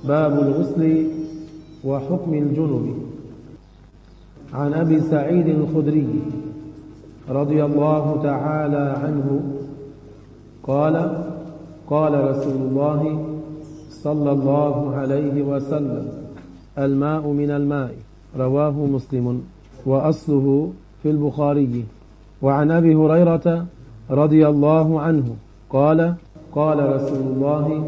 باب الغسل وحكم الجنب. عن أبي سعيد الخدري رضي الله تعالى عنه قال: قال رسول الله صلى الله عليه وسلم: الماء من الماء. رواه مسلم وأصله في البخاري. وعن أبي هريرة رضي الله عنه قال: قال رسول الله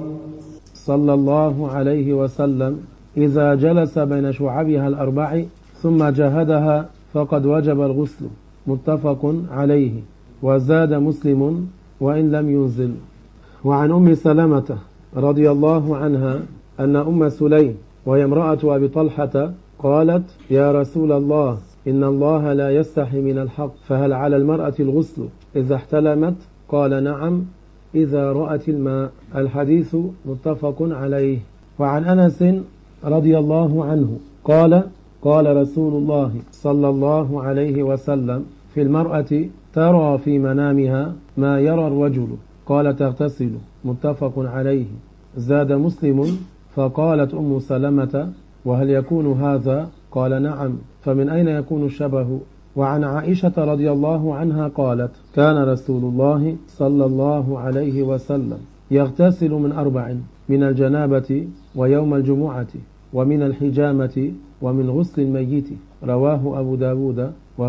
صلى الله عليه وسلم: إذا جلس بين شعبها الأربع ثم جهدها فقد وجب الغسل. متفق عليه. وزاد مسلم: وإن لم ينزل. وعن أم سلمة رضي الله عنها أن أم سليم وهي امرأة أبي طلحة قالت: يا رسول الله، إن الله لا يستحي من الحق، فهل على المرأة الغسل إذا احتلمت؟ قال: نعم، إذا رأت الماء. الحديث متفق عليه. وعن أنس رضي الله عنه قال: قال رسول الله صلى الله عليه وسلم: في المرأة ترى في منامها ما يرى الرجل. قال: تغتسل. متفق عليه. زاد مسلم: فقالت أم سلمة: وهل يكون هذا؟ قال: نعم. فمن أين يكون الشبه؟ وعن عائشة رضي الله عنها قالت: كان رسول الله صلى الله عليه وسلم يغتسل من 4: من الجنابة، ويوم الجمعة، ومن الحجامة، ومن غسل الميت. رواه أبو داود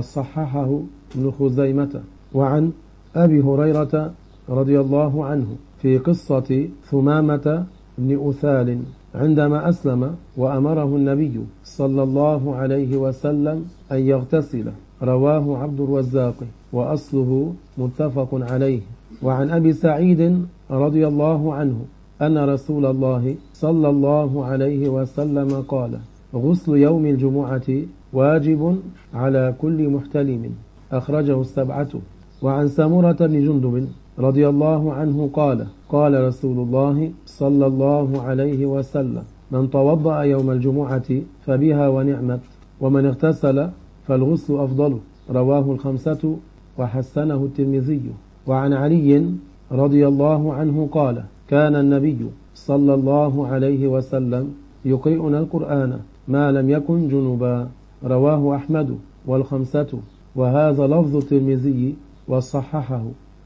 وصححه ابن خزيمة. وعن أبي هريرة رضي الله عنه في قصة ثمامة بن أثال عندما أسلم وأمره النبي صلى الله عليه وسلم أن يغتسل. رواه عبد الرزاق وأصله متفق عليه. وعن أبي سعيد رضي الله عنه أن رسول الله صلى الله عليه وسلم قال: غسل يوم الجمعة واجب على كل محتلم. أخرجه 7. وعن سمرة بن جندب رضي الله عنه قال: قال رسول الله صلى الله عليه وسلم: من توضأ يوم الجمعة فبها ونعمت، ومن اغتسل فالغسل أفضل. رواه 5 وحسنه الترمذي. وعن علي رضي الله عنه قال: كان النبي صلى الله عليه وسلم يقرئنا القرآن ما لم يكن جنبا. رواه أحمد وال5. وهذا لفظ الترمذي وصححه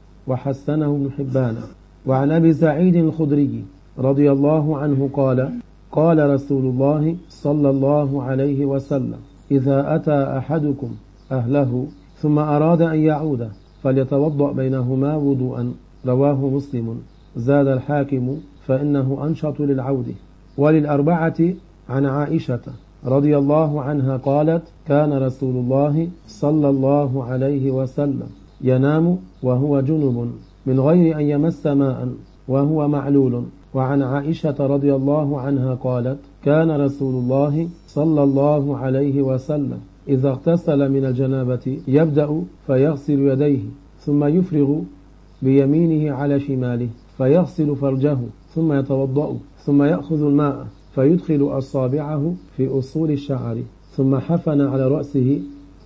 وحسنه ابن حبان. وعن أبي سعيد الخدري رضي الله عنه قال: قال رسول الله صلى الله عليه وسلم: إذا أتى أحدكم أهله ثم أراد أن يعود فليتوضأ بينهما وضوءا. رواه مسلم. زاد الحاكم: فإنه أنشط للعود. وللأربعة عن عائشة رضي الله عنها قالت: كان رسول الله صلى الله عليه وسلم ينام وهو جنب من غير أن يمس ماء وهو معلول. وعن عائشة رضي الله عنها قالت: كان رسول الله صلى الله عليه وسلم إذا اغتسل من الجنابة يبدأ فيغسل يديه، ثم يفرغ بيمينه على شماله فيغسل فرجه، ثم يتوضأ، ثم يأخذ الماء فيدخل أصابعه في أصول الشعر، ثم حفن على رأسه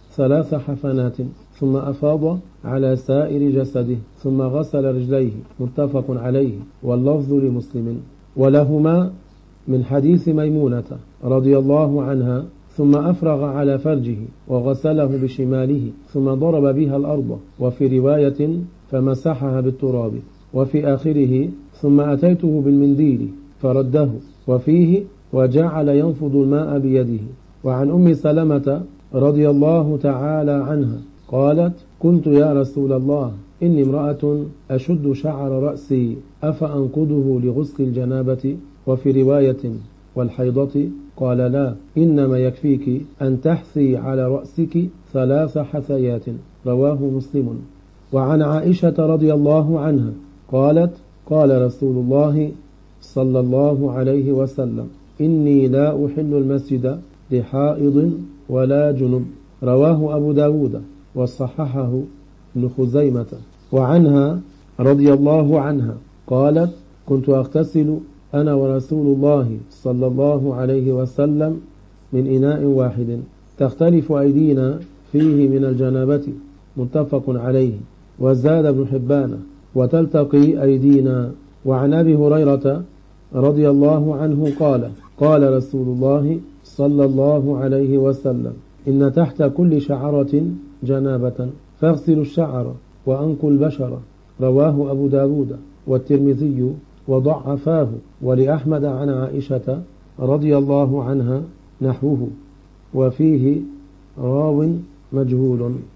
3 حفنات، ثم أفاض على سائر جسده، ثم غسل رجليه. متفق عليه. واللفظ لمسلم. ولهما من حديث ميمونة رضي الله عنها: ثم أفرغ على فرجه وغسله بشماله، ثم ضرب بها الأرض. وفي رواية: فمسحها بالتراب. وفي آخره: ثم أتيته بالمنديل فرده. وفيه: وجعل ينفض الماء بيده. وعن أم سلمة رضي الله تعالى عنها قالت: كنت يا رسول الله إني امرأة أشد شعر رأسي أفأنقضه لغسل الجنابة؟ وفي رواية: والحيضة؟ قال: لا، إنما يكفيك أن تحثي على رأسك 3 حثيات. رواه مسلم. وعن عائشة رضي الله عنها قالت: قال رسول الله صلى الله عليه وسلم: إني لا أحل المسجد لحائض ولا جنب. رواه أبو داود وصححه ابن خزيمة. وعنها رضي الله عنها قالت: كنت أغتسل أنا ورسول الله صلى الله عليه وسلم من إناء واحد تختلف أيدينا فيه من الجنابة. متفق عليه. وزاد ابن حبان: وتلتقي أيدينا. وعن أبي هريرة رضي الله عنه قال: قال رسول الله صلى الله عليه وسلم: إن تحت كل شعرة جنابة فاغسلوا الشعر وأنقوا البشرة. رواه أبو داود والترمذي وضعفاه، ولأحمد عن عائشة رضي الله عنها نحوه، وفيه راو مجهول.